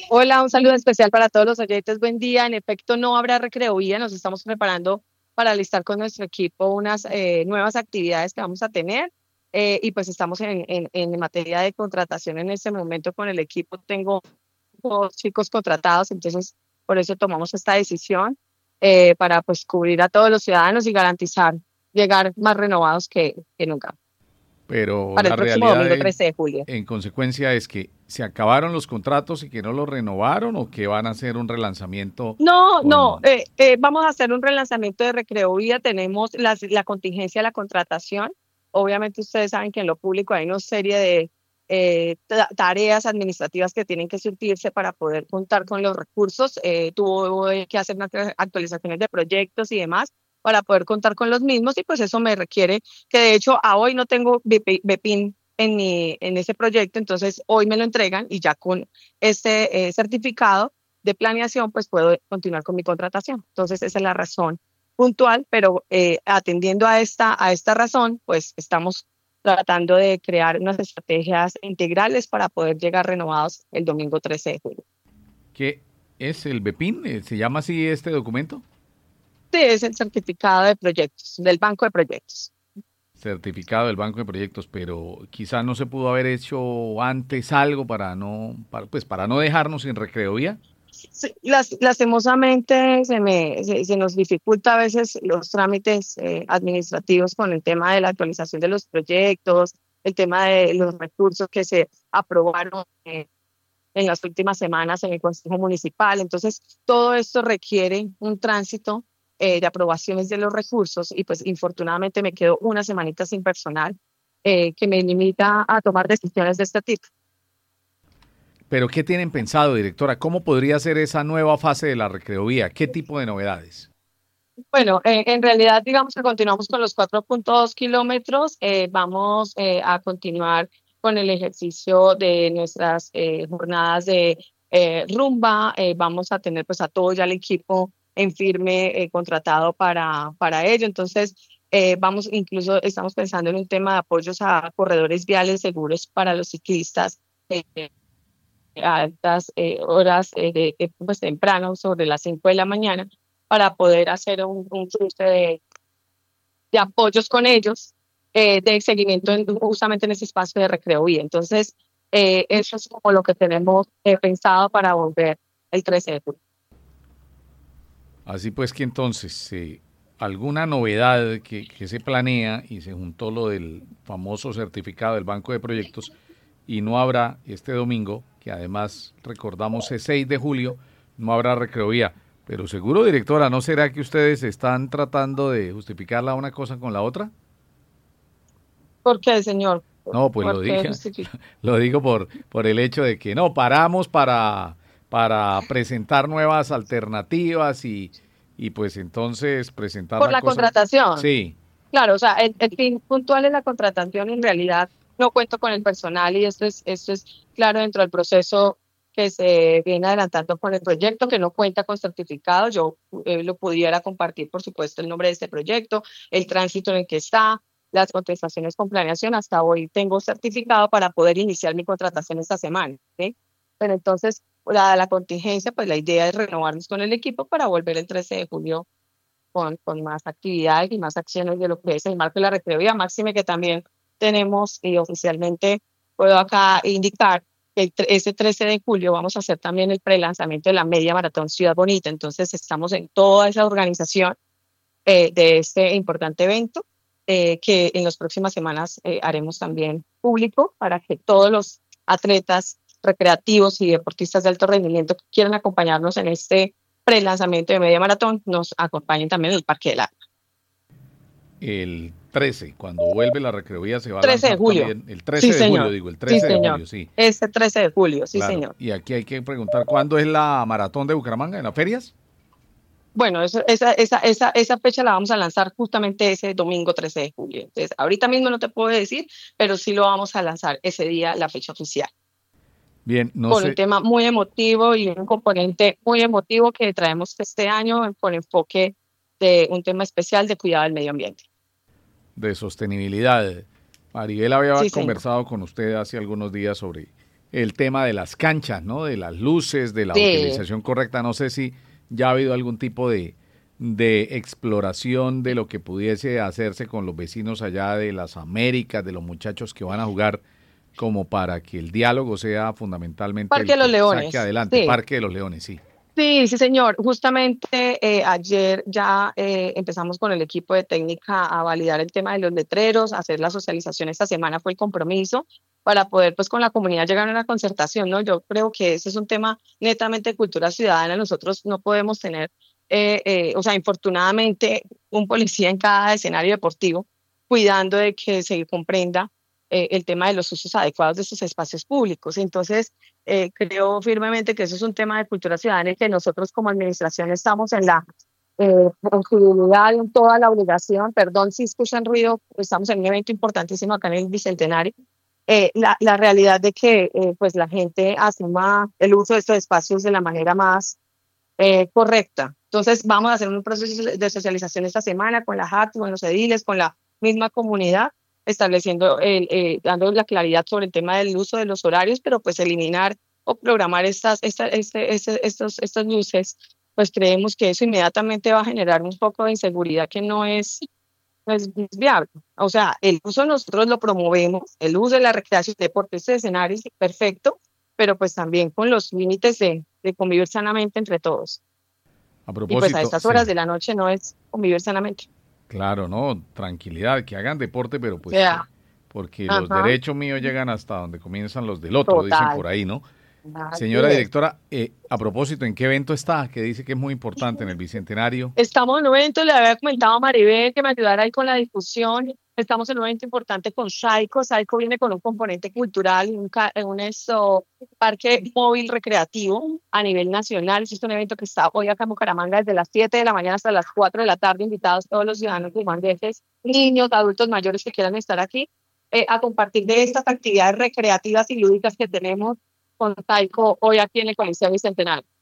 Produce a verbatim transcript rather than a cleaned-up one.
Hola, un saludo especial para todos los oyentes. Buen día. En efecto, no habrá recreovía. Nos estamos preparando para listar con nuestro equipo unas eh, nuevas actividades que vamos a tener. Eh, y pues estamos en, en, en materia de contratación en este momento con el equipo. Tengo dos chicos contratados, entonces por eso tomamos esta decisión eh, para pues cubrir a todos los ciudadanos y garantizar llegar más renovados que, que nunca Pero para el la próximo realidad domingo en, trece de julio. en consecuencia es que se acabaron los contratos y que no los renovaron o que van a hacer un relanzamiento No, no, con... eh, eh, vamos a hacer un relanzamiento de Recreovía. Tenemos las- la contingencia de la contratación. Obviamente ustedes saben que en lo público hay una serie de eh, ta- tareas administrativas que tienen que surtirse para poder contar con los recursos. Eh, tuvo que hacer unas actualizaciones de proyectos y demás para poder contar con los mismos y pues eso me requiere que de hecho a hoy no tengo B P B P I N en mi, en ese proyecto, entonces hoy me lo entregan y ya con este eh, certificado de planeación, pues puedo continuar con mi contratación. Entonces, esa es la razón puntual, pero eh, atendiendo a esta, a esta razón, pues estamos tratando de crear unas estrategias integrales para poder llegar renovados el domingo trece de julio. ¿Qué es el B P I N? ¿Se llama así este documento? Este es el certificado de proyectos, del banco de proyectos. Certificado del Banco de Proyectos, pero quizá no se pudo haber hecho antes algo para no, para, pues para no dejarnos sin recreovía. Sí, las, lastimosamente se, me, se, se nos dificulta a veces los trámites eh, administrativos con el tema de la actualización de los proyectos, el tema de los recursos que se aprobaron eh, en las últimas semanas en el Consejo Municipal. Entonces, todo esto requiere un tránsito eh, de aprobaciones de los recursos y pues infortunadamente me quedo una semanita sin personal eh, que me limita a tomar decisiones de este tipo. Pero ¿qué tienen pensado, directora? ¿Cómo podría ser esa nueva fase de la recreovía? ¿Qué tipo de novedades? Bueno, eh, en realidad, digamos que continuamos con los cuatro punto dos kilómetros. Eh, vamos eh, a continuar con el ejercicio de nuestras eh, jornadas de eh, rumba. Eh, vamos a tener pues a todo ya el equipo en firme eh, contratado para, para ello. Entonces, eh, vamos, incluso estamos pensando en un tema de apoyos a corredores viales seguros para los ciclistas eh, a altas eh, horas eh, de, de, pues, temprano, sobre las cinco de la mañana, para poder hacer un, un cruce de, de apoyos con ellos, eh, de seguimiento en, justamente en ese espacio de recreo vía. Entonces, eh, eso es como lo que tenemos eh, pensado para volver el trece de julio. Así pues que entonces, eh, alguna novedad que, que se planea y se juntó lo del famoso certificado del Banco de Proyectos y no habrá este domingo, que además recordamos es seis de julio, no habrá recreovía. Pero seguro, directora, ¿no será que ustedes están tratando de justificar la una cosa con la otra? ¿Por qué, señor? No, pues lo ¿Por qué dije, justifica? lo digo por, por el hecho de que no, paramos para, para presentar nuevas alternativas y, y pues entonces presentar Por la la cosa. contratación. Sí, Claro, o sea, el, el fin puntual es la contratación. En realidad no cuento con el personal y esto es, esto es claro dentro del proceso que se viene adelantando con el proyecto, que no cuenta con certificado. Yo eh, lo pudiera compartir, por supuesto, el nombre de este proyecto, el tránsito en el que está, las contestaciones con planeación. Hasta hoy tengo certificado para poder iniciar mi contratación esta semana, ¿sí? Pero entonces, la, la contingencia, pues la idea es renovarnos con el equipo para volver el trece de julio con, con más actividades y más acciones de lo que es el marco de la recreativa máxime que también tenemos y oficialmente puedo acá indicar que el, ese trece de julio vamos a hacer también el prelanzamiento de la media maratón Ciudad Bonita. Entonces estamos en toda esa organización eh, de este importante evento eh, que en las próximas semanas eh, haremos también público para que todos los atletas recreativos y deportistas de alto rendimiento que quieran acompañarnos en este pre-lanzamiento de media maratón nos acompañen también en el Parque del Agua. el trece, cuando vuelve la recreovía se va a trece de lanzar julio. también, el Sí, trece de julio, señor. digo, el Sí, trece de señor. julio, sí, Este trece de julio, sí, claro. señor. Y aquí hay que preguntar, ¿cuándo es la maratón de Bucaramanga? ¿En las ferias? Bueno, eso, esa, esa, esa, esa fecha la vamos a lanzar justamente ese domingo trece de julio. Entonces, ahorita mismo no te puedo decir, pero sí lo vamos a lanzar ese día, la fecha oficial, Bien, no con un sé, tema muy emotivo y un componente muy emotivo que traemos este año con enfoque de un tema especial de cuidado del medio ambiente. de sostenibilidad. Maribel había Sí, señor. conversado con usted hace algunos días sobre el tema de las canchas, ¿no? De las luces, de la Sí. utilización correcta. No sé si ya ha habido algún tipo de, de exploración de lo que pudiese hacerse con los vecinos allá de las Américas, de los muchachos que van a jugar, como para que el diálogo sea fundamentalmente Parque el de los que saque Leones, adelante. sí. Parque de los Leones, sí. Sí, sí, señor. Justamente eh, ayer ya eh, empezamos con el equipo de técnica a validar el tema de los letreros, a hacer la socialización. Esta semana fue el compromiso para poder, pues, con la comunidad llegar a una concertación, ¿no? Yo creo que ese es un tema netamente de cultura ciudadana. Nosotros no podemos tener, eh, eh, o sea, infortunadamente, un policía en cada escenario deportivo cuidando de que se comprenda eh, el tema de los usos adecuados de estos espacios públicos. Entonces, eh, creo firmemente que eso es un tema de cultura ciudadana y que nosotros como administración estamos en la eh, posibilidad, en toda la obligación, perdón si escuchan ruido, estamos en un evento importantísimo acá en el Bicentenario, eh, la, la realidad de que eh, pues la gente asuma el uso de estos espacios de la manera más eh, correcta. Entonces vamos a hacer un proceso de socialización esta semana con la J A T, con los ediles, con la misma comunidad, estableciendo, el, eh, dando la claridad sobre el tema del uso de los horarios, pero pues eliminar o programar estas, esta, este, este, estos, estas luces, pues creemos que eso inmediatamente va a generar un poco de inseguridad que no es, no es viable. O sea, el uso nosotros lo promovemos, el uso de la recreación, deporte, este escenario es perfecto, pero pues también con los límites de, de convivir sanamente entre todos. A Y pues a propósito, estas horas sí, de la noche no es convivir sanamente. claro, no, tranquilidad, que hagan deporte, pero O pues que, sea, porque los ajá, derechos míos llegan hasta donde comienzan los del otro, dicen total. por ahí, ¿no? Así Señora es. directora, eh, a propósito, ¿en qué evento está? Que dice que es muy importante en el Bicentenario. Estamos en un evento, le había comentado a Maribel que me ayudara ahí con la difusión. Estamos en un evento importante con Saico. Saico viene con un componente cultural, un, ca- un esto, parque móvil recreativo a nivel nacional. Es un evento que está hoy acá en Bucaramanga desde las siete de la mañana hasta las cuatro de la tarde. Invitados todos los ciudadanos bumangueses, niños, adultos mayores que quieran estar aquí eh, a compartir de estas actividades recreativas y lúdicas que tenemos con Saico hoy aquí en el Coliseo Bicentenario.